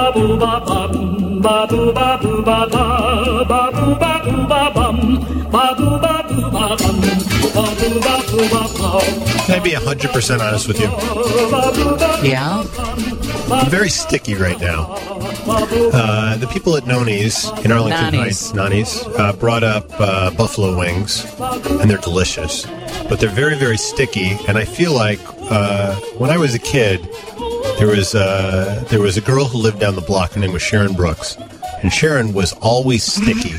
Can I be 100% honest with you? Yeah? I'm very sticky right now. The people at Noni's in Arlington Heights, Nani's, brought up buffalo wings, and they're delicious. But they're very, very sticky, and I feel like when I was a kid, there was a girl who lived down the block. Her name was Sharon Brooks, and Sharon was always sticky.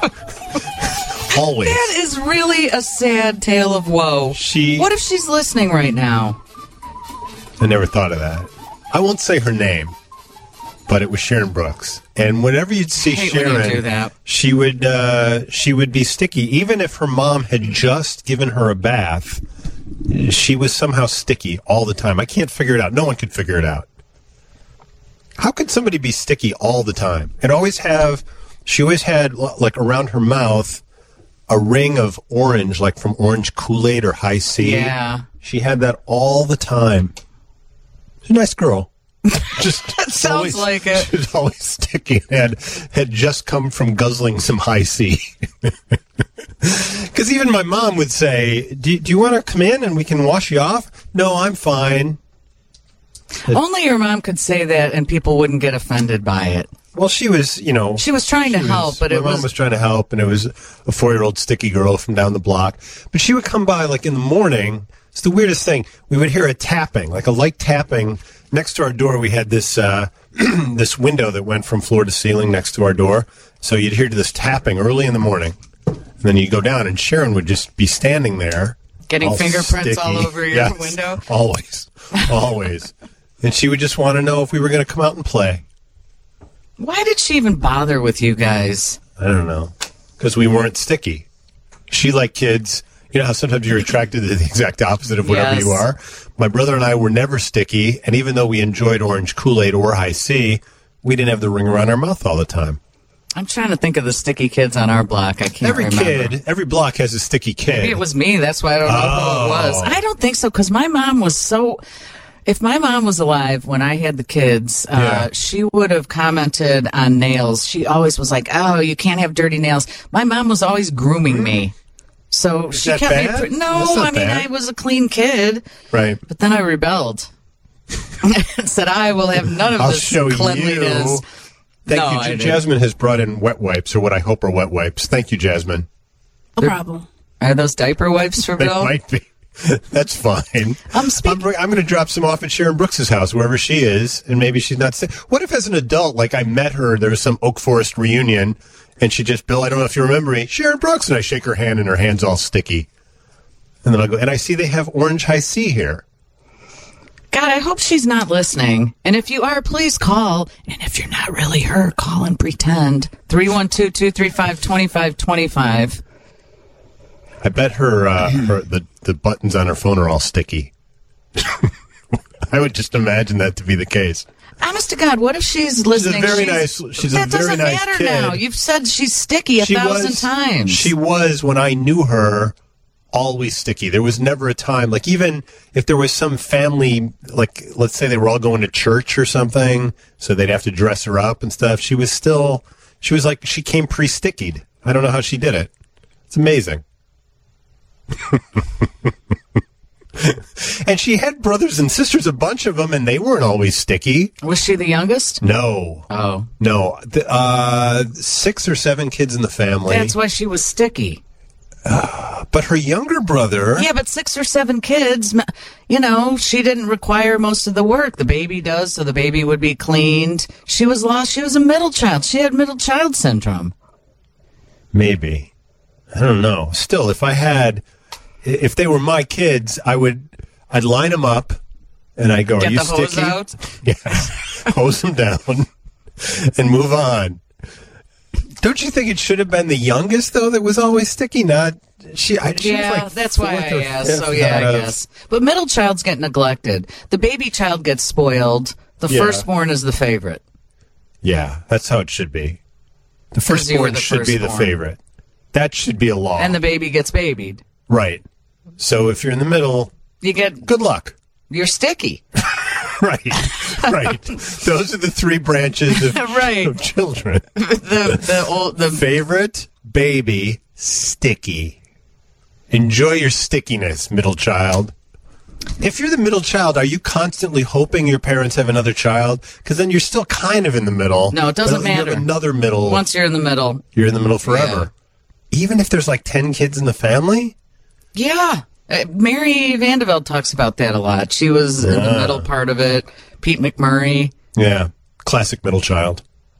Always. That is really a sad tale of woe. What if she's listening right now? I never thought of that. I won't say her name, but it was Sharon Brooks. And whenever you'd see Sharon, she would be sticky. Even if her mom had just given her a bath, she was somehow sticky all the time. I can't figure it out. No one could figure it out. How could somebody be sticky all the time? She always had, like, around her mouth, a ring of orange, like from orange Kool-Aid or High C. Yeah. She had that all the time. She's a nice girl. Just that sounds always, like it. She was always sticky and had just come from guzzling some High C. Because even my mom would say, do you want to come in and we can wash you off? No, I'm fine. Only your mom could say that and people wouldn't get offended by it. Well, she was, She was trying to help, but my mom was trying to help, and it was a 4-year-old sticky girl from down the block. But she would come by, like, in the morning. It's the weirdest thing. We would hear a tapping, like a light tapping. Next to our door, we had this this window that went from floor to ceiling next to our door. So you'd hear this tapping early in the morning. And then you'd go down, and Sharon would just be standing there. Getting all fingerprints sticky. all over your window? Always. Always. And she would just want to know if we were going to come out and play. Why did she even bother with you guys? I don't know. Because we weren't sticky. She liked kids. You know how sometimes you're attracted to the exact opposite of whatever you are? My brother and I were never sticky, and even though we enjoyed orange Kool-Aid or High C, we didn't have the ring around our mouth all the time. I'm trying to think of the sticky kids on our block. I can't remember. Every block has a sticky kid. Maybe it was me. That's why I don't know who it was. I don't think so, because my mom was so... If my mom was alive when I had the kids, she would have commented on nails. She always was like, oh, you can't have dirty nails. My mom was always grooming me. So Is she that kept bad? me... I was a clean kid. Right. But then I rebelled. And said, I will have none of this cleanliness. You. Thank you. Jasmine has brought in wet wipes, or what I hope are wet wipes. Thank you, Jasmine. No problem. Are those diaper wipes for Bill? They might be. That's fine. I'm going to drop some off at Sharon Brooks' house, wherever she is, and maybe she's not sick. What if as an adult, like I met her, there was some Oak Forest reunion, and she just, Bill, I don't know if you remember me, Sharon Brooks, and I shake her hand, and her hand's all sticky. And then I'll go, and I see they have orange High C here. God, I hope she's not listening. And if you are, please call. And if you're not really her, call and pretend. 312-235-2525. I bet the buttons on her phone are all sticky. I would just imagine that to be the case. Honest to God, what if she's listening? She's a very nice kid. That doesn't matter now. You've said she's sticky 1,000 times. She was, when I knew her, always sticky. There was never a time, like even if there was some family, like let's say they were all going to church or something, so they'd have to dress her up and stuff. She was like, she came pre-stickied. I don't know how she did it. It's amazing. And she had brothers and sisters, a bunch of them, and they weren't always sticky. Was she the youngest? No. Oh. No. 6 or 7 kids in the family. That's why she was sticky. But her younger brother... Yeah, but 6 or 7 kids, she didn't require most of the work. The baby does, so the baby would be cleaned. She was lost. She was a middle child. She had middle child syndrome. Maybe. I don't know. Still, if they were my kids, I'd line them up, and I'd go, Get are you the hose sticky? out? Yes. Hose them down and move Don't you think it should have been the youngest, though, that was always sticky? Not she. She was like that's why I asked. So, yeah, I guess. But middle childs get neglected. The baby child gets spoiled. The firstborn is the favorite. Yeah, that's how it should be. The firstborn should be the favorite. That should be a law. And the baby gets babied. Right. So if you're in the middle, you get good luck. You're sticky. Right. Those are the three branches of, of children. The favorite, baby, sticky. Enjoy your stickiness, middle child. If you're the middle child, are you constantly hoping your parents have another child? Because then you're still kind of in the middle. No, it doesn't matter. You have another middle. Once you're in the middle. You're in the middle forever. Yeah. Even if there's like 10 kids in the family? Yeah. Mary Vandervelde talks about that a lot. She was in the middle part of it. Pete McMurray. Yeah. Classic middle child.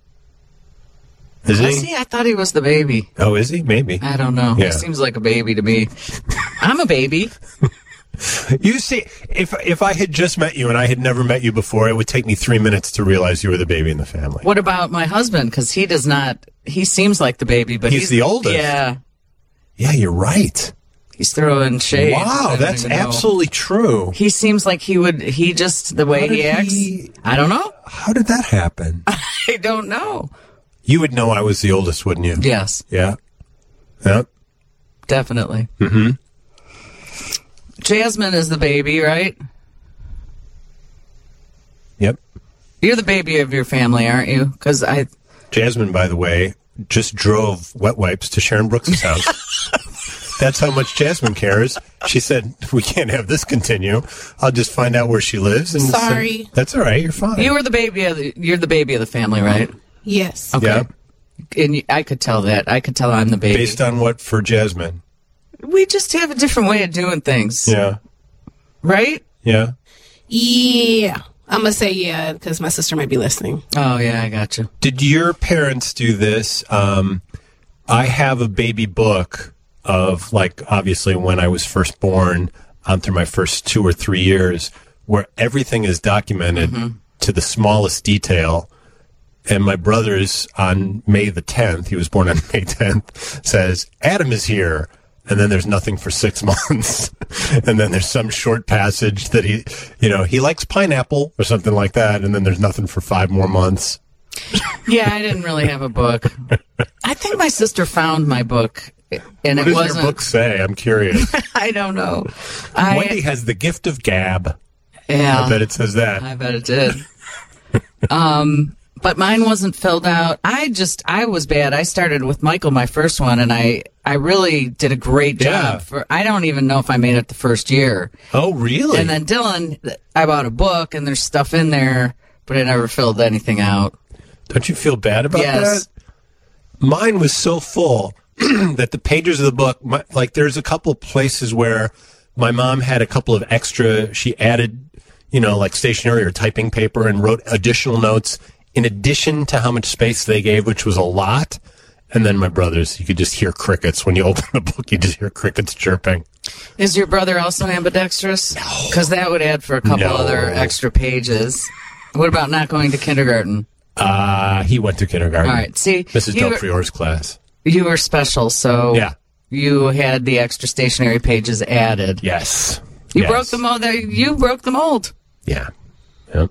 Is he? See, I thought he was the baby. Oh, is he? Maybe. I don't know. Yeah. He seems like a baby to me. I'm a baby. You see, if I had just met you and I had never met you before, it would take me 3 minutes to realize you were the baby in the family. What about my husband? Because he does not, he seems like the baby, but he's the oldest. Yeah. Yeah, you're right. He's throwing shade. Wow, that's absolutely true. He seems like he would, the way he acts. I don't know. How did that happen? I don't know. You would know I was the oldest, wouldn't you? Yes. Yeah. Yep. Definitely. Mm-hmm. Jasmine is the baby, right? Yep. You're the baby of your family, aren't you? Jasmine, by the way, just drove wet wipes to Sharon Brooks' house. That's how much Jasmine cares. She said, we can't have this continue. I'll just find out where she lives. And sorry. That's all right. You're fine. You're the baby of the family, right? Yes. Okay. Yeah. And I could tell that. I could tell I'm the baby. Based on what for Jasmine? We just have a different way of doing things. Yeah. Right? Yeah. Yeah. I'm going to say yeah, because my sister might be listening. Oh, yeah, I got you. Did your parents do this? I have a baby book of, like, obviously when I was first born on through my first 2 or 3 years, where everything is documented to the smallest detail. And my brother's on May the 10th, he was born on May 10th, says, Adam is here. And then there's nothing for 6 months. And then there's some short passage that he likes pineapple or something like that. And then there's nothing for 5 more months. Yeah, I didn't really have a book. I think my sister found my book. And what does your book say? I'm curious. I don't know. Wendy has the gift of gab. Yeah. I bet it says that. I bet it did. But mine wasn't filled out. I was bad. I started with Michael, my first one, and I really did a great job. I don't even know if I made it the first year. Oh, really? And then Dylan, I bought a book, and there's stuff in there, but I never filled anything out. Don't you feel bad about that? Mine was so full that the pages of the book, there's a couple places where my mom had a couple of extra, she added, like stationery or typing paper and wrote additional notes in addition to how much space they gave, which was a lot. And then my brothers, you could just hear crickets. When you open the book, you just hear crickets chirping. Is your brother also ambidextrous? No. Because that would add for a couple other extra pages. What about not going to kindergarten? He went to kindergarten. All right, see. Mrs. Del Priore's class. You were special, so yeah. You had the extra stationery pages added. Yes. You broke the mold. You broke the mold. Yeah. Yep.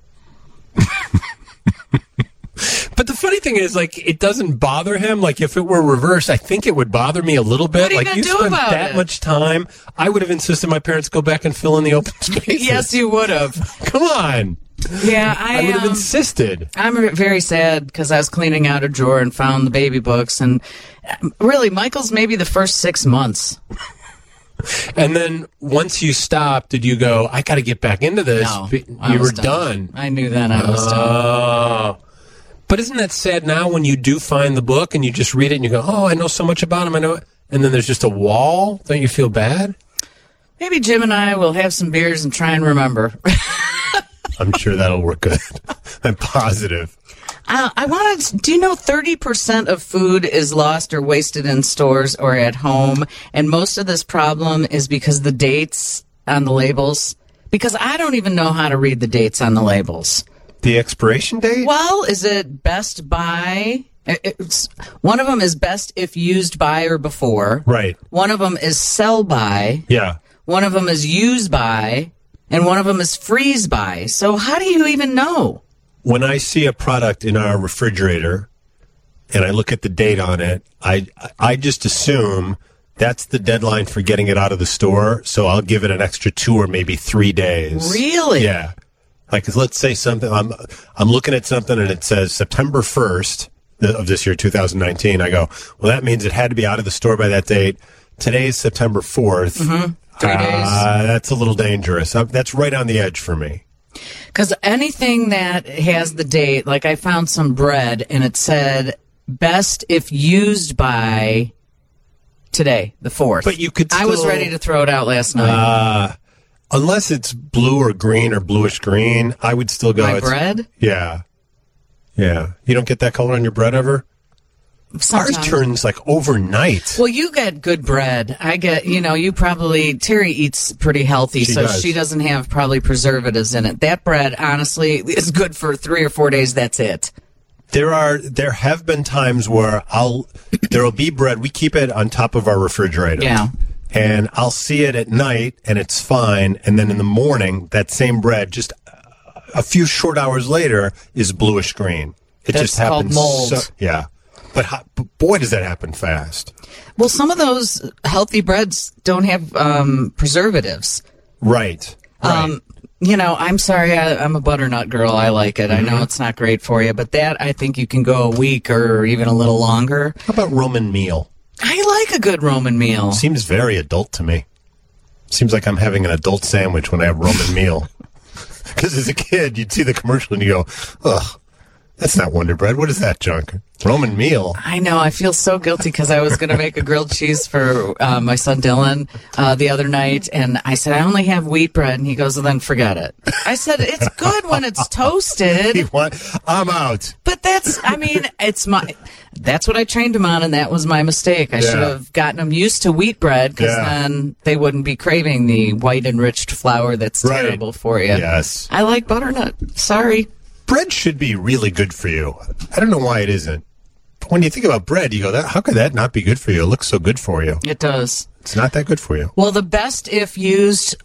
But the funny thing is, it doesn't bother him. Like, if it were reversed, I think it would bother me a little bit. What are you like, you spent that much time. I would have insisted my parents go back and fill in the open spaces. Yes, you would have. Come on. Yeah, I would have insisted. I'm very sad because I was cleaning out a drawer and found the baby books. And really, Michael's maybe the first 6 months. And then once you stopped, did you go, I got to get back into this? No, you were done. I knew that I was done. But isn't that sad now when you do find the book and you just read it and you go, oh, I know so much about him, I know it. And then there's just a wall? Don't you feel bad? Maybe Jim and I will have some beers and try and remember. I'm sure that'll work good. I'm positive. Do you know 30% of food is lost or wasted in stores or at home? And most of this problem is because the dates on the labels. Because I don't even know how to read the dates on the labels. The expiration date? Well, is it best by? One of them is best if used by or before. Right. One of them is sell by. Yeah. One of them is use by. And one of them is freeze by. So how do you even know? When I see a product in our refrigerator and I look at the date on it, I just assume that's the deadline for getting it out of the store. So I'll give it an extra 2 or maybe 3 days. Really? Yeah. Like, let's say something, I'm looking at something and it says September 1st of this year, 2019. I go, well, that means it had to be out of the store by that date. Today's September 4th. 3 days. That's a little dangerous. That's right on the edge for me. Because anything that has the date, like I found some bread and it said best if used by today, the 4th. But you could still, I was ready to throw it out last night. Unless it's blue or green or bluish green, I would still go. My bread? Yeah. Yeah. You don't get that color on your bread ever? Sometimes. Ours turns like overnight. Well, you get good bread. I get, Terry eats pretty healthy, so she doesn't have probably preservatives in it. That bread, honestly, is good for 3 or 4 days. That's it. There have been times where there'll be bread. We keep it on top of our refrigerator. Yeah. And I'll see it at night and it's fine. And then in the morning, that same bread, just a few short hours later, is bluish green. That's just happens. Called mold. Yeah. But boy, does that happen fast. Well, some of those healthy breads don't have preservatives. Right. I'm sorry, I'm a butternut girl. I like it. I know it's not great for you, but that, I think you can go a week or even a little longer. How about Roman meal? I like a good Roman meal. Seems very adult to me. Seems like I'm having an adult sandwich when I have Roman meal. Because as a kid, you'd see the commercial and you go, ugh, that's not Wonder Bread. What is that junk? Roman meal. I know. I feel so guilty because I was going to make a grilled cheese for my son Dylan the other night, and I said, I only have wheat bread, and he goes, well, then forget it. I said, it's good when it's toasted. I'm out. But that's what I trained him on, and that was my mistake. I should have gotten him used to wheat bread, because then they wouldn't be craving the white enriched flour that's terrible for you. Yes. I like butternut. Sorry. Bread should be really good for you. I don't know why it isn't. But when you think about bread, you go, how could that not be good for you? It looks so good for you. It does. It's not that good for you. Well, the best if used,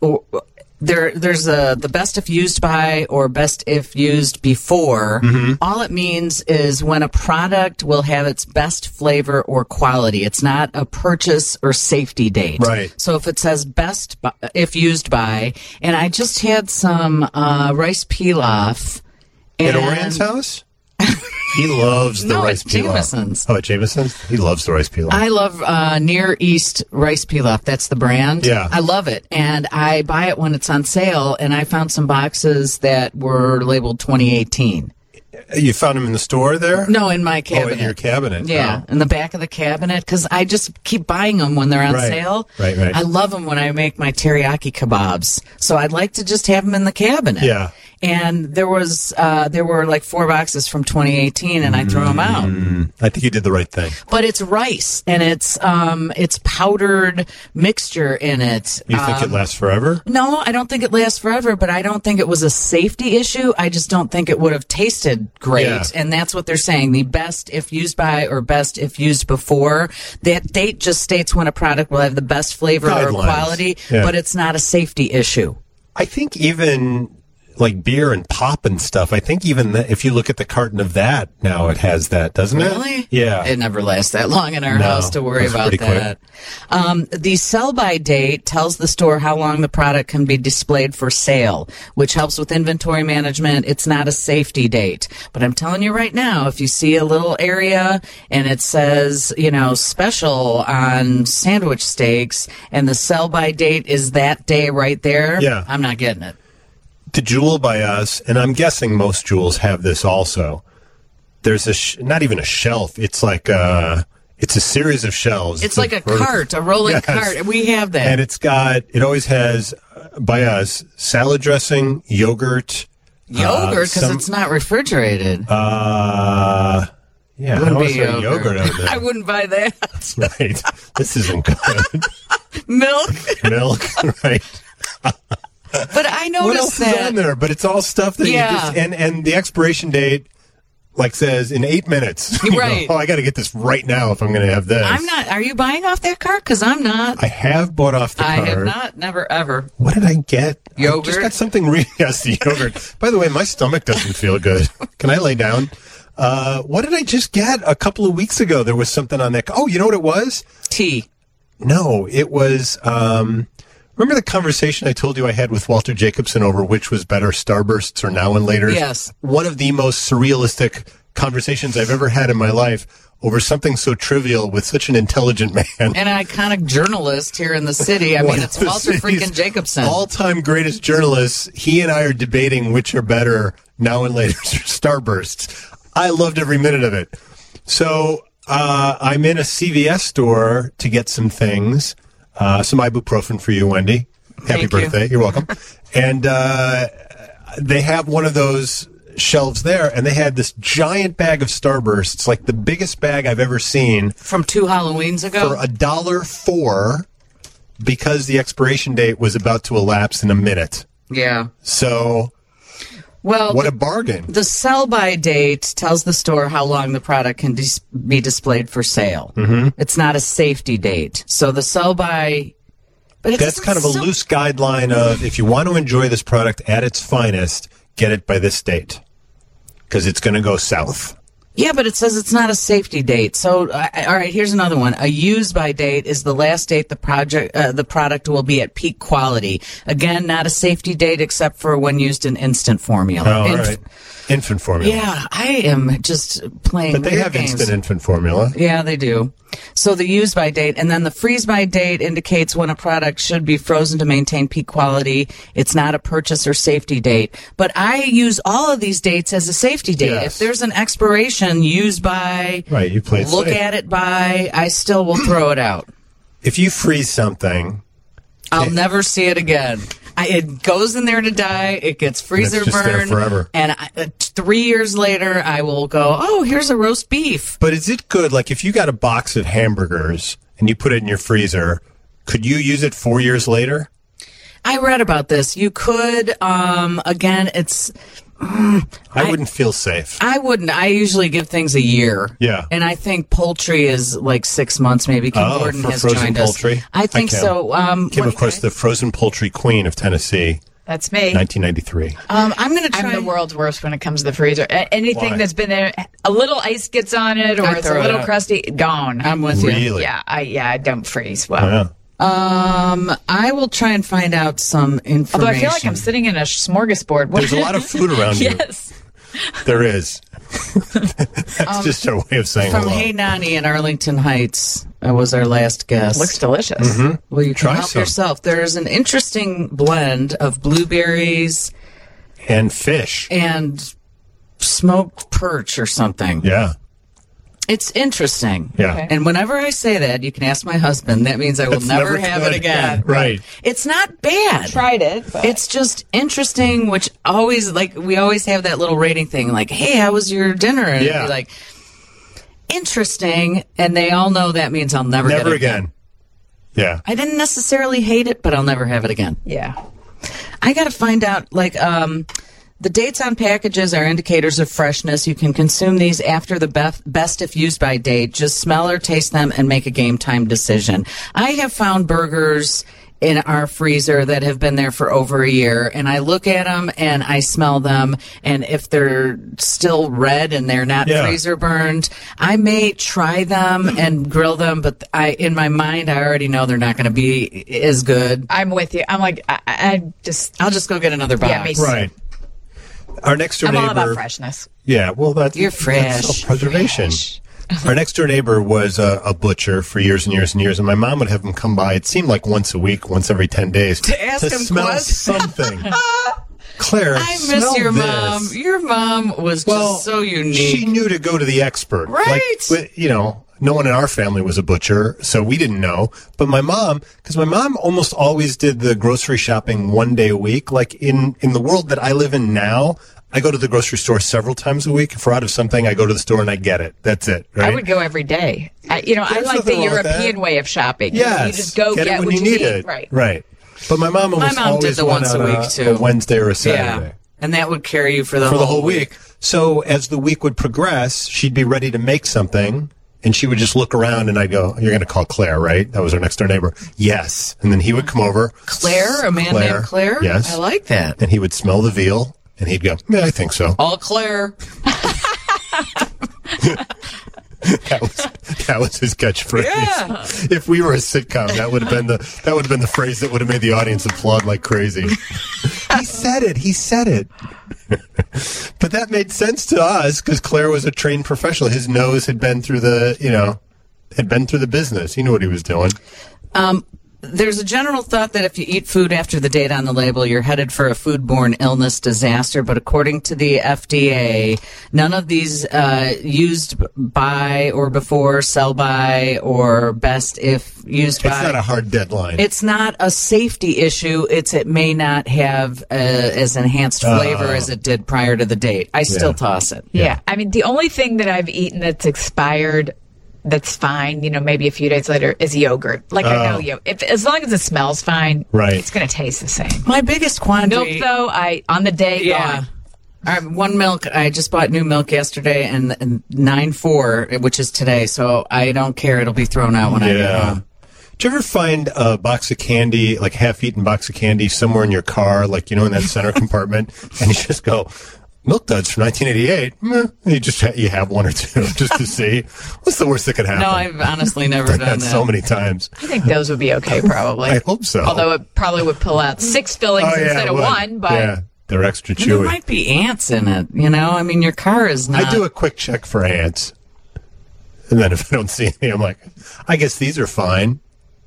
there's the best if used by or best if used before. All it means is when a product will have its best flavor or quality. It's not a purchase or safety date. Right. So if it says best if used by, and I just had some rice pilaf. At Orient's house? He loves the rice pilaf. Jameson's. Oh, at Jameson's? He loves the rice pilaf. I love Near East rice pilaf. That's the brand. Yeah. I love it. And I buy it when it's on sale, and I found some boxes that were labeled 2018. You found them in the store there? No, in my cabinet. Oh, in your cabinet. Yeah, in the back of the cabinet, because I just keep buying them when they're on sale. Right. I love them when I make my teriyaki kebabs. So I'd like to just have them in the cabinet. Yeah. And there were like 4 boxes from 2018, and I threw them out. I think you did the right thing. But it's rice, and it's powdered mixture in it. You think it lasts forever? No, I don't think it lasts forever, but I don't think it was a safety issue. I just don't think it would have tasted great. Yeah. And that's what they're saying. The best if used by or best if used before. That date just states when a product will have the best flavor or quality, but it's not a safety issue. I think even like beer and pop and stuff, I think even if you look at the carton of that now, it has that, doesn't it? Really? Yeah. It never lasts that long in our house to worry about that. The sell-by date tells the store how long the product can be displayed for sale, which helps with inventory management. It's not a safety date. But I'm telling you right now, if you see a little area and it says, special on sandwich steaks, and the sell-by date is that day right there, I'm not getting it. The Jewel by us, and I'm guessing most Jewels have this also. There's not even a shelf. It's like it's a series of shelves. It's like a cart, a rolling cart. We have that. And it always has, by us, salad dressing, yogurt. Yogurt, because it's not refrigerated. Yeah, I wouldn't was be yogurt out there. I wouldn't buy that. Right. This isn't good. Milk, right. But I noticed what else is on there? But it's all stuff that you just and the expiration date says in 8 minutes. Right. Go, I got to get this right now if I'm going to have this. I'm not. Are you buying off that cart? Because I'm not. I have bought off the cart. I have not. Never ever. What did I get? Yogurt. I just got something yes, the yogurt. By the way, my stomach doesn't feel good. Can I lay down? What did I just get a couple of weeks ago? There was something on that. Oh, you know what it was? Tea. No, it was Remember the conversation I told you I had with Walter Jacobson over which was better, Starbursts or Now and Laters? Yes. One of the most surrealistic conversations I've ever had in my life over something so trivial with such an intelligent man. And an iconic journalist here in the city. I mean, it's Walter freaking Jacobson. All-time greatest journalists. He and I are debating which are better, Now and Laters or Starbursts. I loved every minute of it. So I'm in a CVS store to get some things. Some ibuprofen for you, Wendy. Happy birthday. You're welcome. And they have one of those shelves there, and they had this giant bag of Starbursts, like the biggest bag I've ever seen. From 2 Halloweens ago? For $1.04, because the expiration date was about to elapse in a minute. Yeah. So, well, what a bargain. The sell-by date tells the store how long the product can be displayed for sale. Mm-hmm. It's not a safety date. So the sell-by... But that's kind of a loose guideline of, if you want to enjoy this product at its finest, get it by this date. Because it's going to go south. Yeah, but it says it's not a safety date. So, all right, here's another one. A use-by date is the last date the product will be at peak quality. Again, not a safety date except for when used in infant formula. Oh, all right. Infant formula. Yeah, I am just playing But they have games. instant infant formula. Yeah, they do. So the use-by date, and then the freeze-by date indicates when a product should be frozen to maintain peak quality. It's not a purchase or safety date. But I use all of these dates as a safety date. Yes. If there's an expiration, use by, right, you play it look safe. at it by, I still will throw it out. If you freeze something... I'll never see it again. It goes in there to die. It gets freezer just there burned. forever. And 3 years later, I will go, oh, here's a roast beef. But is it good? Like, if you got a box of hamburgers and you put it in your freezer, could you use it 4 years later? I read about this. You could. Again, it's... I wouldn't feel safe. I wouldn't. I usually give things a year. Yeah. And I think poultry is like 6 months, maybe. Kim Gordon for has frozen joined poultry? us. I think so. Kim, of course, the frozen poultry queen of Tennessee. That's me. 1993. I'm going to try. I'm the world's worst when it comes to the freezer. Anything Why? that's been there, a little ice gets on it, or I it's a throw it little out. crusty, gone. I'm with you. Really? Yeah, I don't freeze well. Yeah. I will try and find out some information. Although I feel like I'm sitting in a smorgasbord. There's a lot of food around you. Yes. There is. That's just our way of saying from hello. Hey Nani in Arlington Heights was our last guest. Looks delicious. Mm-hmm. Well, you can Try help some. yourself. There's an interesting blend of blueberries And fish. and smoked perch or something. Yeah. It's interesting. Yeah. Okay. And whenever I say that, you can ask my husband. That means I will That's never never have good. it again. Right. It's not bad. Tried it. But It's just interesting, which always, like, we always have that little rating thing, like, hey, how was your dinner? And it'd Yeah. be like, interesting. And they all know that means I'll never get Never it again. Yeah. I didn't necessarily hate it, but I'll never have it again. yeah. I got to find out, like, the dates on packages are indicators of freshness. You can consume these after the best if used by date. Just smell or taste them and make a game time decision. I have found burgers in our freezer that have been there for over a year, and I look at them and I smell them, and if they're still red and they're not freezer burned, I may try them and grill them, but in my mind, I already know they're not going to be as good. I'm with you. I'm like, I'll just go get another box. Yeah, me too. Right. Our next door I'm neighbor. all about freshness. Yeah, well, You're fresh. That's self-preservation. Our next door neighbor was a butcher for years and years and years, and my mom would have him come by. It seemed like once a week, once every 10 days, To ask him smell questions. something. Claire, I miss smell your this. mom. Your mom was just so unique. She knew to go to the expert. Right. Like, you know, no one in our family was a butcher, so we didn't know. But my mom, because my mom almost always did the grocery shopping one day a week. Like in the world that I live in now, I go to the grocery store several times a week. If we're out of something, I go to the store and I get it. That's it. Right? I would go every day. I There's like the nothing wrong with European that. way of shopping. Yes. You just go get it when what you need it. Right. Right. But my mom almost My mom did always the went once a on week, too. a Wednesday or a Saturday. Yeah. And that would carry you for the whole week. So as the week would progress, she'd be ready to make something, and she would just look around, and I'd go, "You're going to call Claire, right?" That was our next door neighbor. Yes. And then he would come over. Claire, a man named Claire? Yes. I like that. And he would smell the veal, and he'd go, "Yeah, I think so." All Claire. That was his catchphrase. Yeah. If we were a sitcom, that would have been the phrase that would have made the audience applaud like crazy. He said it. But that made sense to us because Claire was a trained professional. His nose had been through the business. He knew what he was doing. There's a general thought that if you eat food after the date on the label, you're headed for a foodborne illness disaster. But according to the FDA, none of these used by or before, sell by, or best if used by. It's not a hard deadline. It's not a safety issue. It may not have as enhanced flavor as it did prior to the date. I still toss it. Yeah. I mean, the only thing that I've eaten that's expired that's fine, maybe a few days later, is yogurt. Like, I know as long as it smells fine, it's going to taste the same. My biggest quandary... Milk, though, on the day, gone. One milk, I just bought new milk yesterday, and 9.4, which is today, so I don't care. It'll be thrown out when I get home. Do you ever find a box of candy, like half-eaten box of candy, somewhere in your car, like, in that center compartment, and you just go... Milk Duds from 1988. You have one or two just to see. What's the worst that could happen? No, I've honestly never done that. So many times. I think those would be okay, probably. I hope so. Although it probably would pull out 6 fillings instead of 1. But they're extra chewy. There might be ants in it. I mean, your car is not. I do a quick check for ants, and then if I don't see any, I'm like, I guess these are fine.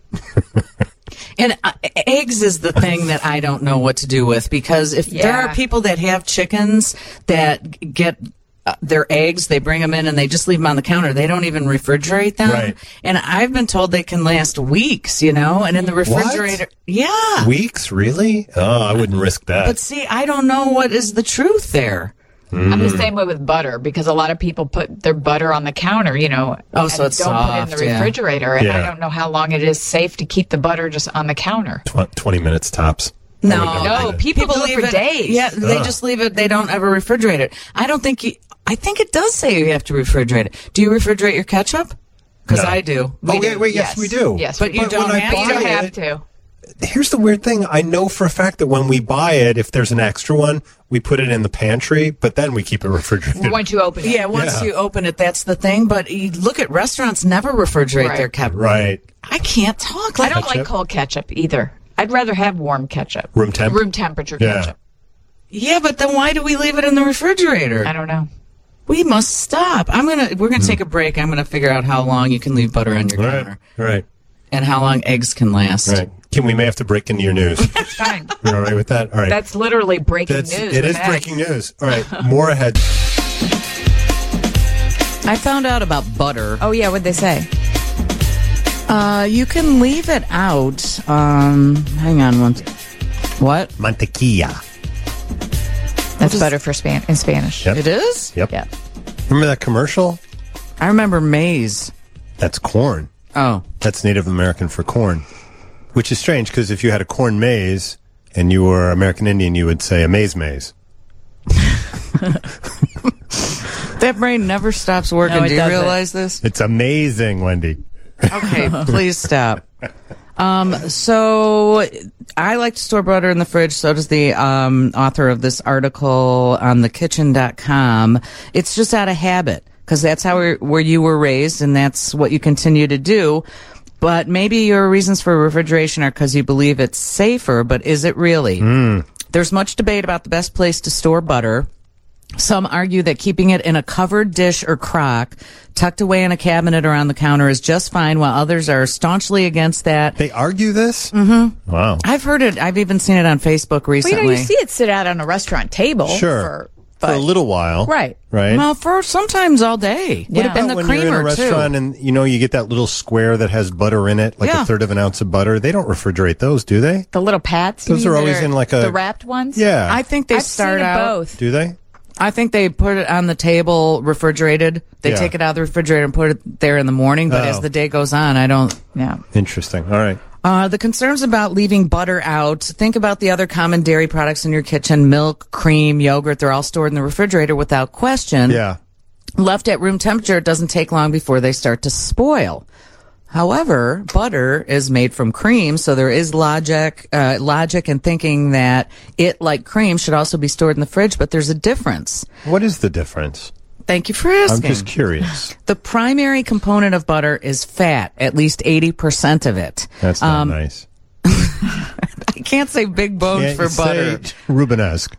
And eggs is the thing that I don't know what to do with, because if there are people that have chickens that get their eggs, they bring them in and they just leave them on the counter. They don't even refrigerate them. Right. And I've been told they can last weeks, and in the refrigerator. What? Yeah. Weeks? Really? Oh, I wouldn't risk that. But see, I don't know what is the truth there. I'm the same way with butter, because a lot of people put their butter on the counter, so it's don't soft, put it in the refrigerator. And I don't know how long it is safe to keep the butter just on the counter. 20 minutes tops. No, people do it for days. Yeah, they just leave it. They don't ever refrigerate it. I think it does say you have to refrigerate it. Do you refrigerate your ketchup? Because I do. Yes, we do. Yes, but you don't have to. Here's the weird thing. I know for a fact that when we buy it, if there's an extra one, we put it in the pantry, but then we keep it refrigerated. Once you open it. Yeah, once you open it, that's the thing. But you look at restaurants, never refrigerate their ketchup. Right. I can't talk. I don't like cold ketchup either. I'd rather have warm ketchup. Room temperature ketchup. Yeah, but then why do we leave it in the refrigerator? I don't know. We must stop. We're gonna take a break. I'm gonna figure out how long you can leave butter on your counter. Right. And how long eggs can last. Right. We may have to break into your news. Fine. You're all right with that? All right. That's literally breaking news. It is breaking news. All right. More ahead. I found out about butter. Oh, yeah. What'd they say? You can leave it out. Hang on one. What? Mantequilla. That's butter in Spanish. Yep. It is? Yep. Yeah. Remember that commercial? I remember maize. That's corn. Oh. That's Native American for corn. Which is strange, because if you had a corn maze and you were American Indian, you would say a maize. That brain never stops working. No, Do you realize this? It's amazing, Wendy. Okay, please stop. So I like to store butter in the fridge. So does the author of this article on thekitchen.com. It's just out of habit, because that's where you were raised, and that's what you continue to do. But maybe your reasons for refrigeration are because you believe it's safer, but is it really? There's much debate about the best place to store butter. Some argue that keeping it in a covered dish or crock, tucked away in a cabinet or on the counter, is just fine, while others are staunchly against that. They argue this? Mm-hmm. Wow. I've heard it. I've even seen it on Facebook recently. Well, you see it sit out on a restaurant table. Sure. For a little while. Right. Well, for sometimes all day. What about the when creamer, you're in a restaurant too. and, you get that little square that has butter in it, like a third of an ounce of butter? They don't refrigerate those, do they? The little pats? Those are always in the wrapped ones? Yeah. I think they I've start seen it out. both. Do they? I think they put it on the table refrigerated. They take it out of the refrigerator and put it there in the morning. But as the day goes on, I don't. Yeah. Interesting. All right. The concerns about leaving butter out, think about the other common dairy products in your kitchen: milk, cream, yogurt. They're all stored in the refrigerator without question. Yeah. Left at room temperature, it doesn't take long before they start to spoil. However, butter is made from cream, so there is logic in thinking that it, like cream, should also be stored in the fridge, but there's a difference. What is the difference? Thank you for asking. I'm just curious. The primary component of butter is fat, at least 80% of it. That's not nice. I can't say big bones for butter. Rubenesque.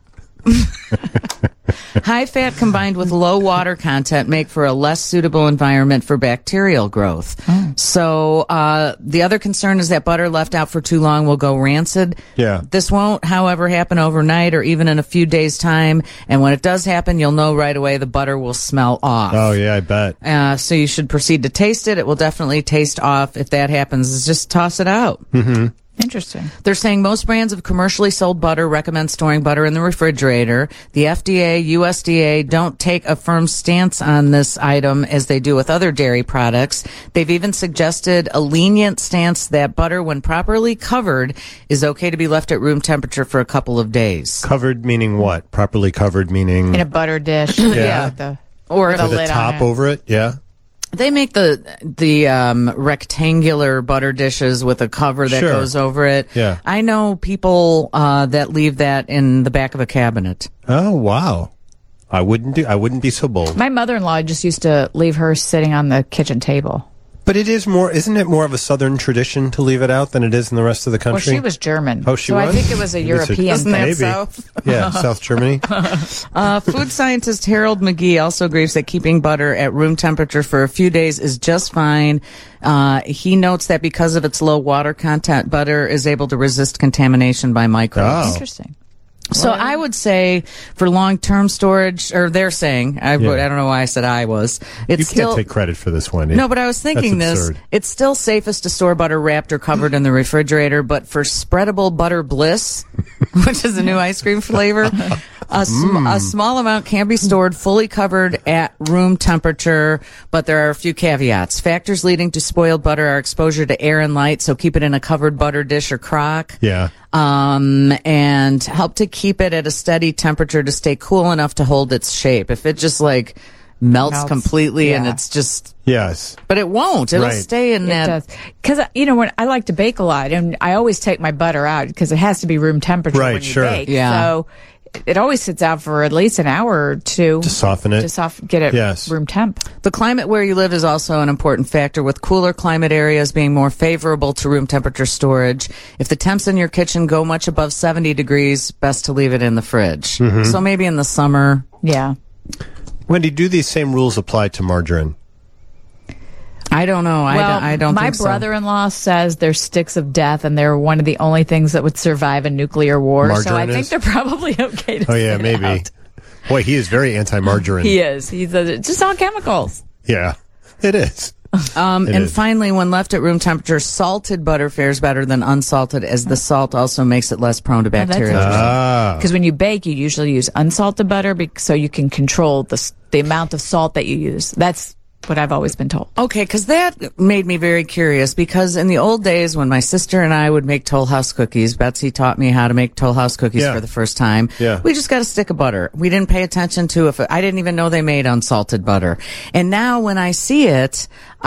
High fat combined with low water content make for a less suitable environment for bacterial growth. So the other concern is that butter left out for too long will go rancid. Yeah. This won't, however, happen overnight or even in a few days' time. And when it does happen, you'll know right away the butter will smell off. Oh, yeah, I bet. So you should proceed to taste it. It will definitely taste off. If that happens, just toss it out. Mm-hmm. Interesting. They're saying most brands of commercially sold butter recommend storing butter in the refrigerator. The FDA, USDA don't take a firm stance on this item as they do with other dairy products. They've even suggested a lenient stance that butter, when properly covered, is okay to be left at room temperature for a couple of days. Covered meaning what? Properly covered meaning? In a butter dish. Yeah. Or the lid top over it. Yeah. They make the rectangular butter dishes with a cover that goes over it. Yeah. I know people that leave that in the back of a cabinet. Oh, wow. I wouldn't be so bold. My mother-in-law just used to leave hers sitting on the kitchen table. But isn't it more of a Southern tradition to leave it out than it is in the rest of the country? Well, she was German. Oh, she was? was? I think it was a European thing. Maybe. South? Yeah, South Germany. Food scientist Harold McGee also agrees that keeping butter at room temperature for a few days is just fine. He notes that because of its low water content, butter is able to resist contamination by microbes. Oh. Interesting. So I would say for long-term storage, or they're saying, I don't know why I said I was. You can't take credit for this, Wendy. No, but I was thinking That's absurd. it's still safest to store butter wrapped or covered in the refrigerator, but for spreadable butter bliss, which is a new ice cream flavor, a small amount can be stored fully covered at room temperature, but there are a few caveats. Factors leading to spoiled butter are exposure to air and light, so keep it in a covered butter dish or crock. Yeah. And help to keep it at a steady temperature to stay cool enough to hold its shape. If it just melts completely and it's just... Yes. But it won't. It'll stay in that... It does. Because, when I like to bake a lot, and I always take my butter out because it has to be room temperature when you bake. Yeah. So it always sits out for at least an hour or two. To soften it. Get it room temp. The climate where you live is also an important factor, with cooler climate areas being more favorable to room temperature storage. If the temps in your kitchen go much above 70 degrees, best to leave it in the fridge. Mm-hmm. So maybe in the summer. Yeah. Wendy, do these same rules apply to margarine? I don't know. I don't think so. My brother-in-law says they're sticks of death, and they're one of the only things that would survive a nuclear war. Margarine so I think they're probably okay to sit maybe. out. Boy, he is very anti-margarine. He is. He's just all chemicals. Yeah, it is. Finally, when left at room temperature, salted butter fares better than unsalted, as the salt also makes it less prone to bacteria. Because when you bake, you usually use unsalted butter so you can control the amount of salt that you use. That's what I've always been told. Okay, because that made me very curious, because in the old days when my sister and I would make Toll House cookies, Betsy taught me how to make Toll House cookies for the first time. Yeah. We just got a stick of butter. We didn't pay attention to I didn't even know they made unsalted butter. And now when I see it,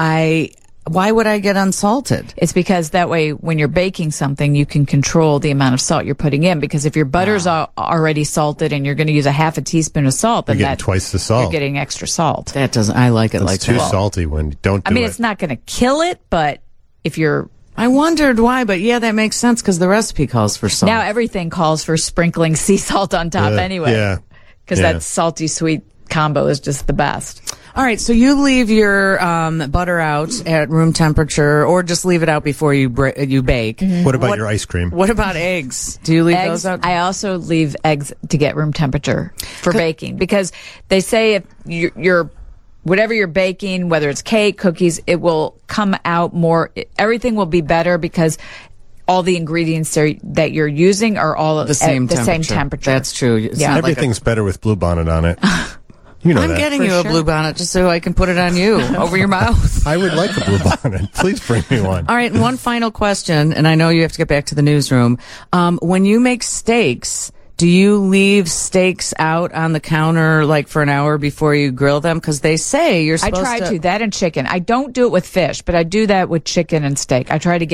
why would I get unsalted? It's because that way when you're baking something, you can control the amount of salt you're putting in. Because if your butter's already salted and you're going to use a half a teaspoon of salt, then you're getting twice the salt. You're getting extra salt. I like it like that. It's too salty, Wendy. Don't do it. It's not going to kill it, but if you're... I wondered why, but yeah, that makes sense because the recipe calls for salt. Now everything calls for sprinkling sea salt on top anyway. Yeah. Because that salty-sweet combo is just the best. All right, so you leave your butter out at room temperature, or just leave it out before you bake. Mm-hmm. What about your ice cream? What about eggs? Do you leave those out? I also leave eggs to get room temperature for baking, because they say if you're whatever you're baking, whether it's cake, cookies, it will come out more. Everything will be better because all the ingredients that you're using are all the same temperature. That's true. Everything's better with Bluebonnet on it. You know I'm getting you a Bluebonnet just so I can put it on you over your mouth. I would like a Bluebonnet. Please bring me one. All right, and one final question, and I know you have to get back to the newsroom. When you make steaks, do you leave steaks out on the counter for an hour before you grill them? Because they say you're supposed to. I try to. That and chicken. I don't do it with fish, but I do that with chicken and steak. I try to get it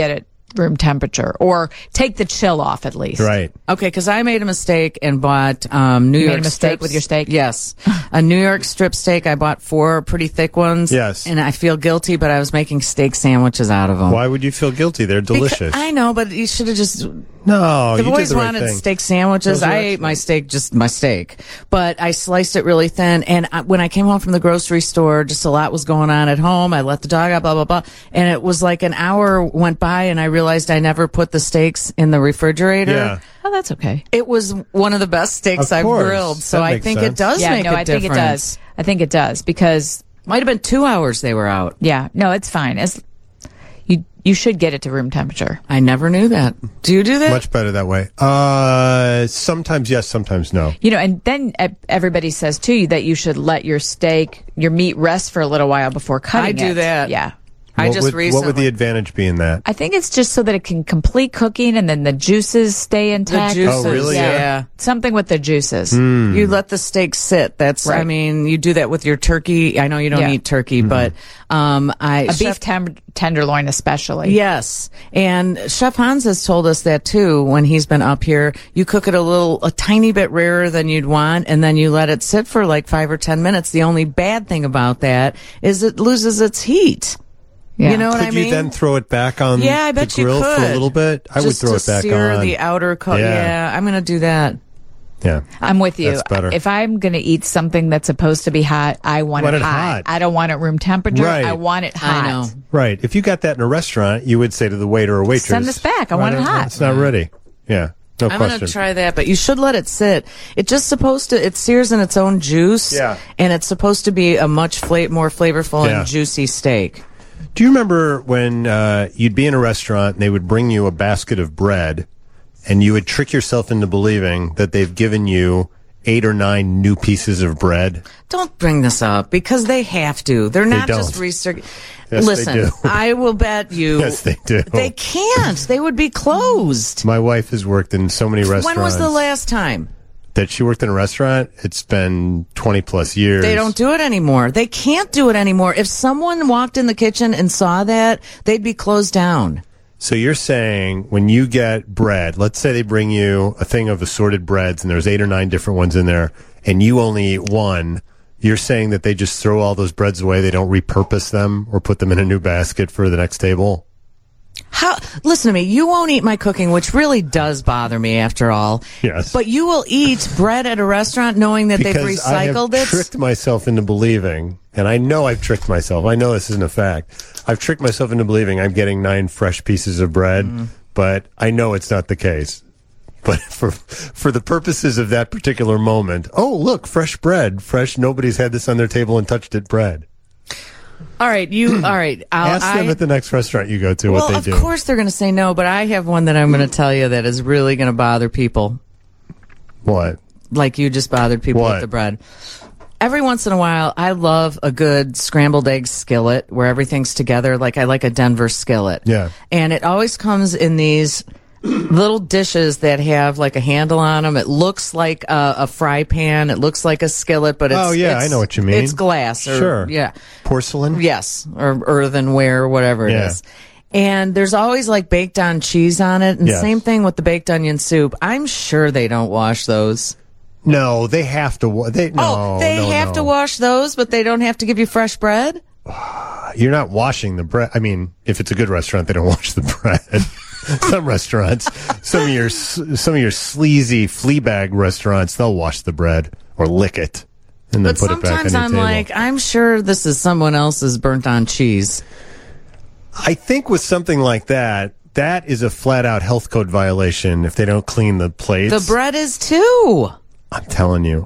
room temperature, or take the chill off at least. Right. Okay, because I made a mistake and bought New York made a mistake strips. with your steak? Yes. A New York strip steak. I bought 4 pretty thick ones. Yes. And I feel guilty, but I was making steak sandwiches out of them. Why would you feel guilty? They're delicious. I know, but you should have just... No, The you boys did the right wanted thing. steak sandwiches. Those are I ate my steak, just my steak. But I sliced it really thin. And when I came home from the grocery store, just a lot was going on at home. I let the dog out, blah, blah, blah. And it was like an hour went by and I realized I never put the steaks in the refrigerator. Yeah. Oh, that's okay. It was one of the best steaks Of I've course. grilled. So That I makes think sense. it does Yeah, make no, a I difference. think it does. I think it does because, Might have been 2 hours they were out. yeah, no, it's fine. You should get it to room temperature. I never knew that. Do you do that? Much better that way. Sometimes yes, sometimes no. You know, and then everybody says too that you should let your meat rest for a little while before cutting it. I do that. Yeah. What would the advantage be in that? I think it's just so that it can complete cooking and then the juices stay intact. The juices. Oh, really? Yeah. Something with the juices. You let the steak sit. That's, I Right. mean, you do that with your turkey. I know you don't Yeah. eat turkey, but, A beef tenderloin especially. Yes. And Chef Hans has told us that too when he's been up here. You cook it a tiny bit rarer than you'd want, and then you let it sit for like 5 or 10 minutes. The only bad thing about that is it loses its heat. Yeah. You know what Could I mean? you then throw it back on Yeah, I the bet you grill could. for a little bit? I would Just throw to it back sear on. the outer coat. Yeah. Yeah, I'm going to do that. Yeah. I'm with you. That's better. If I'm going to eat something that's supposed to be hot, I want it hot. I don't want it room temperature. Right. I want it hot. I know. Right. If you got that in a restaurant, you would say to the waiter or waitress, Send this back. I want it hot. It's not ready. Yeah. No I'm question. going to try that, but you should let it sit. It's just supposed to, it sears in its own juice. Yeah. And it's supposed to be a much more flavorful Yeah. and juicy steak. Do you remember when you'd be in a restaurant and they would bring you a basket of bread and you would trick yourself into believing that they've given you 8 or 9 new pieces of bread? Don't bring this up because they have to. They're not just don't. research. Yes, Listen, they do. I will bet you. Yes, they do. They can't. They would be closed. My wife has worked in so many restaurants. When was the last time? that she worked in a restaurant? It's been 20 plus years. They don't do it anymore. They can't do it anymore. If someone walked in the kitchen and saw that, they'd be closed down. So you're saying when you get bread, let's say they bring you a thing of assorted breads and there's 8 or 9 different ones in there and you only eat one, you're saying that they just throw all those breads away, they don't repurpose them or put them in a new basket for the next table? How? Listen to me. You won't eat my cooking, which really does bother me after all. Yes. But you will eat bread at a restaurant knowing that they've Because I have recycled it? tricked myself into believing, and I know I've tricked myself. I know this isn't a fact. I've tricked myself into believing I'm getting 9 fresh pieces of bread, but I know it's not the case. But for the purposes of that particular moment, oh, look, fresh bread. Fresh, nobody's had this on their table and touched it bread. All right. All right. Ask them at the next restaurant you go to what they do. Well, of course they're going to say no, but I have one that I'm going to tell you that is really going to bother people. What? Like you just bothered people What? with the bread. Every once in a while, I love a good scrambled egg skillet where everything's together. Like I like a Denver skillet. Yeah. And it always comes in these little dishes that have like a handle on them. It looks like a fry pan. It looks like a skillet, but it's... Oh, yeah, I know what you mean. It's glass. Or, Sure. Yeah. Porcelain? Yes. Or earthenware or whatever it Yeah. is. And there's always like baked on cheese on it. And Yes. same thing with the baked onion soup. I'm sure they don't wash those. No, they have to. They have to wash those, but they don't have to give you fresh bread? You're not washing the bread. I mean, if it's a good restaurant, they don't wash the bread. Some restaurants, some of your sleazy flea bag restaurants, they'll wash the bread or lick it and then But put it back on your sometimes I'm table. like, I'm sure this is someone else's burnt on cheese. I think with something like that, that is a flat out health code violation if they don't clean the plates. The bread is too. I'm telling you.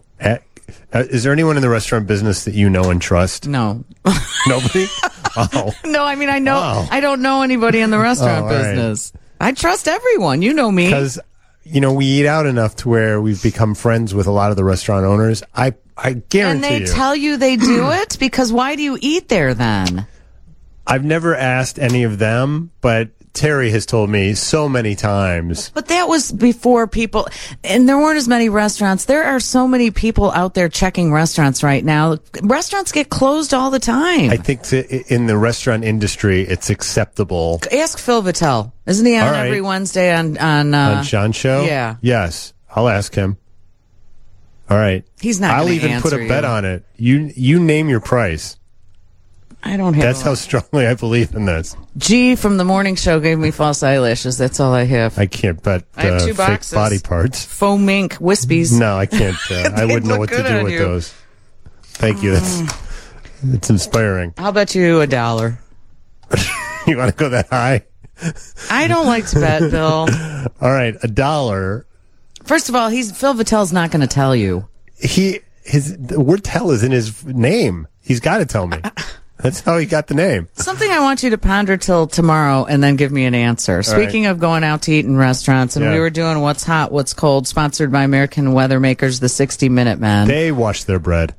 Is there anyone in the restaurant business that you know and trust? No. Nobody? Oh. No, I mean, I know, Oh. I don't know anybody in the restaurant Oh, all right. business. I trust everyone. You know me. Because, we eat out enough to where we've become friends with a lot of the restaurant owners. I guarantee And they you. tell you they do it? Because why do you eat there then? I've never asked any of them, but Terry has told me so many times. But that was before people, and there weren't as many restaurants. There are so many people out there checking restaurants right now. Restaurants get closed all the time. I think in the restaurant industry, it's acceptable. Ask Phil Vitale. Isn't he on every Wednesday on Sean's show? Yeah. Yes. I'll ask him. All right. He's not. I'll even put a bet on it. You name your price. I don't have. That's how strongly I believe in this. G from the morning show gave me false eyelashes. That's all I have. I can't bet I have 2 fake boxes. body parts. Faux mink wispies. No, I can't. I wouldn't know what to do with those. Thank you. That's inspiring. I'll bet you $1. You want to go that high? I don't like to bet, Bill. All right, $1. First of all, Phil Vitale's not going to tell you. The word "tell" is in his name. He's got to tell me. That's how he got the name. Something I want you to ponder till tomorrow and then give me an answer. Speaking of going out to eat in restaurants, and we were doing What's Hot, What's Cold, sponsored by American Weather Makers, the 60 Minute Men. They wash their bread.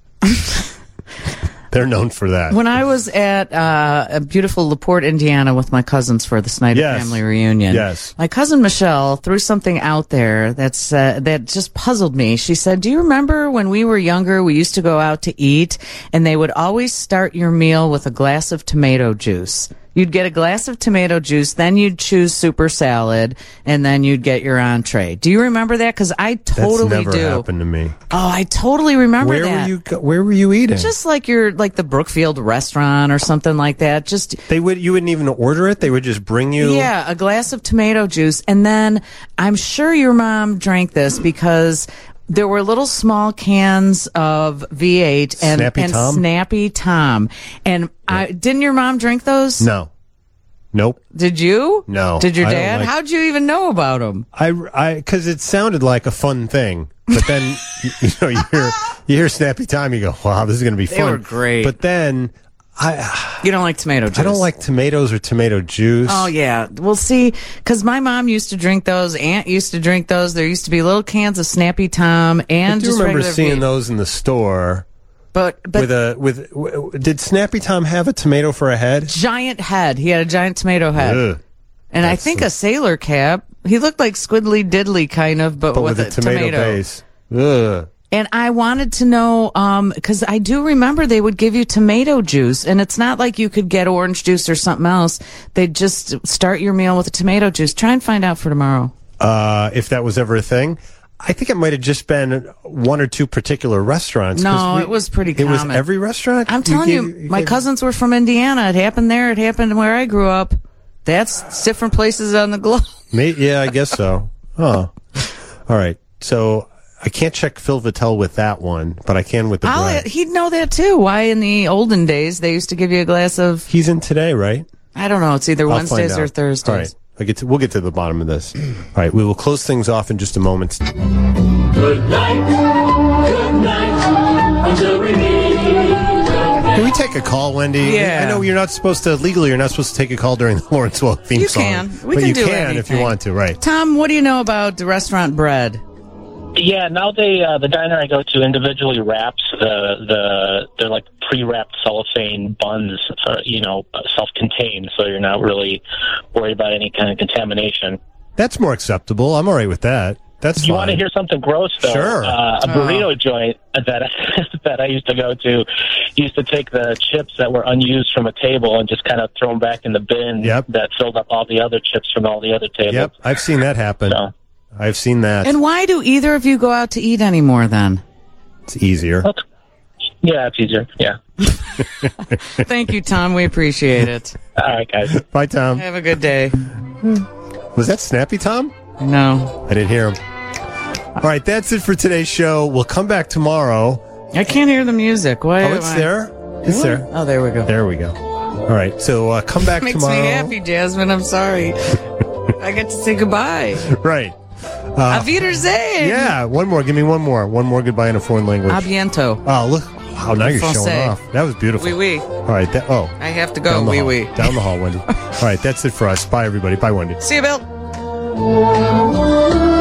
They're known for that. When I was at a beautiful LaPorte, Indiana, with my cousins for the Snyder family reunion, my cousin Michelle threw something out there that just puzzled me. She said, "Do you remember when we were younger, we used to go out to eat, and they would always start your meal with a glass of tomato juice? You'd get a glass of tomato juice, then you'd choose super salad, and then you'd get your entree." Do you remember that? Because I totally That's never happened to me. Oh, I totally remember that. Where were you eating? Just like the Brookfield restaurant or something like that. You wouldn't even order it? They would just bring you? Yeah, a glass of tomato juice. And then I'm sure your mom drank this because there were little small cans of V8 and Snappy Tom. And didn't your mom drink those? No. Nope. Did you? No. Did your dad? How'd you even know about them? Because it sounded like a fun thing. But then, you hear Snappy Tom, you go, wow, this is going to be fun. They were great. But then, you don't like tomato juice? I don't like tomatoes or tomato juice. Oh, yeah. Well, see, because my mom used to drink those. Aunt used to drink those. There used to be little cans of Snappy Tom and just regular I remember seeing those in the store. But did Snappy Tom have a tomato for a head? Giant head. He had a giant tomato head. Ugh. And I think a sailor cap. He looked like Squiddly Diddly kind of, but with a tomato base. Ugh. And I wanted to know, because I do remember they would give you tomato juice, and it's not like you could get orange juice or something else. They'd just start your meal with a tomato juice. Try and find out for tomorrow. If that was ever a thing. I think it might have just been 1 or 2 particular restaurants. No, it was pretty common. It was every restaurant? I'm telling you, my cousins were from Indiana. It happened there. It happened where I grew up. That's different places on the globe. Yeah, I guess so. Oh. All right. So I can't check Phil Vitale with that one, but I can with the bread. He'd know that too. Why in the olden days they used to give you a glass of... He's in today, right? I don't know. It's either Wednesdays or Thursdays. All right. We'll get to the bottom of this. All right, we will close things off in just a moment. Good night, until we meet again. Can we take a call, Wendy? Yeah. I know you're not supposed to take a call during the Lawrence Welk theme song. You can. But you can if you want to, right? Tom, what do you know about the restaurant bread? Yeah, now the diner I go to individually wraps they're like pre-wrapped cellophane buns, self-contained, so you're not really worried about any kind of contamination. That's more acceptable. I'm all right with that. That's fine. You want to hear something gross, though? Sure. A burrito joint that I used to go to used to take the chips that were unused from a table and just kind of throw them back in the bin that filled up all the other chips from all the other tables. Yep, I've seen that happen. So. I've seen that. And why do either of you go out to eat anymore then? It's easier. Yeah, it's easier. Yeah. Thank you, Tom. We appreciate it. All right, guys. Bye, Tom. Have a good day. Was that Snappy Tom? No. I didn't hear him. All right, that's it for today's show. We'll come back tomorrow. I can't hear the music. Why? Oh, it's there? It's there. Oh, there we go. There we go. All right, so come back tomorrow. Makes me happy, Jasmine. I'm sorry. I get to say goodbye. Right. Auf Wiedersehen. Yeah, one more. Give me one more. One more goodbye in a foreign language. A biento. Oh, look. Wow, now you're showing off. That was beautiful. Oui, oui. All right. I have to go. Oui, oui. Down the hall, Wendy. All right, that's it for us. Bye, everybody. Bye, Wendy. See you, Bill.